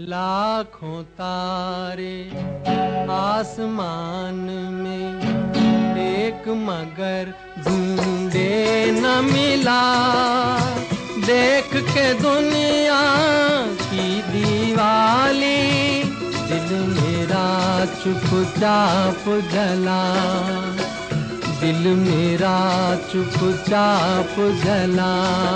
लाखों तारे आसमान में, एक मगर ढूंढे न मिला। देख के दुनिया की दीवाली, दिल मेरा चुपचाप जला। दिल मेरा चुपचाप जला।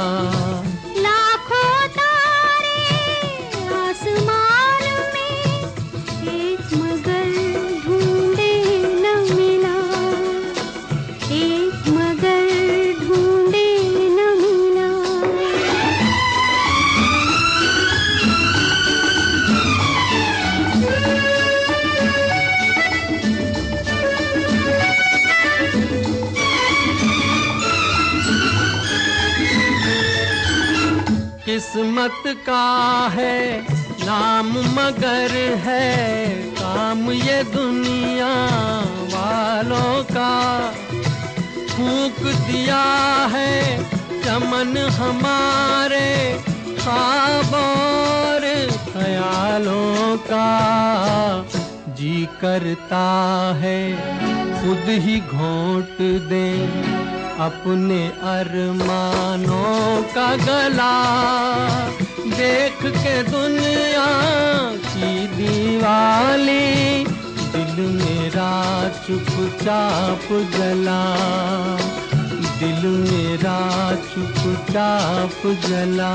किस्मत का है नाम मगर है काम ये दुनिया वालों का। फूंक दिया है चमन हमारे ख्वाब और ख्यालों का। जी करता है खुद ही घोंट दें अपने अरमानों का गला। देख के दुनिया की दीवाली, दिल मेरा चुपचाप जला। दिल मेरा चुपचाप जला।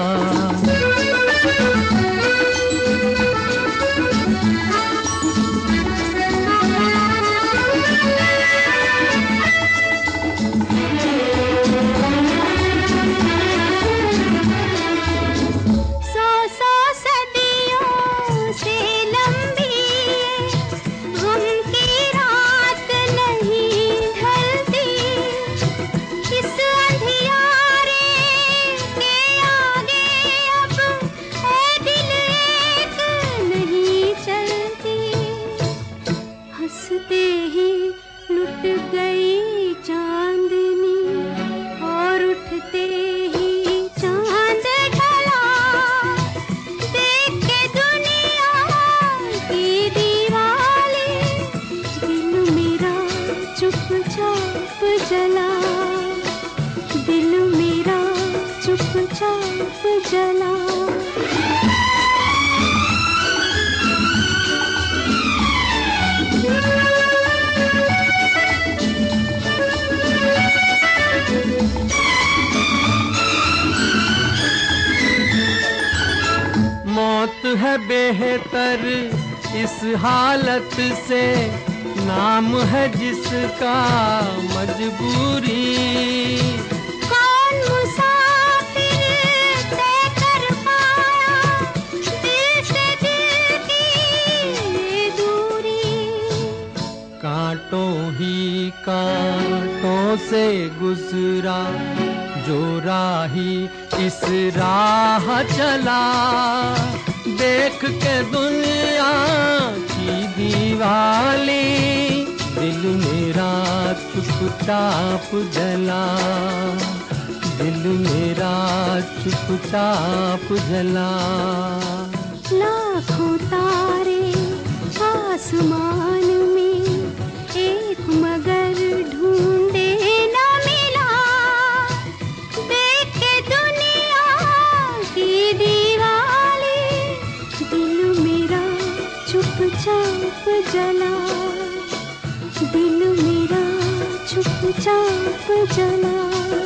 चुपचाप जला। मौत है बेहतर इस हालत से, नाम है जिसका मजबूरी। कांटों ही कांटों से गुजरा जो राही इस राह चला। देख के दुनिया की दीवाली, दिल मेरा चुपचाप जला। दिल मेरा चुपचाप जला। लाखों तारे आसमान में, एक मगर ढूंढे न मिला। देख के दुनिया की दीवाली, दिल मेरा चुपचाप जला। दिल मेरा चुपचाप जला।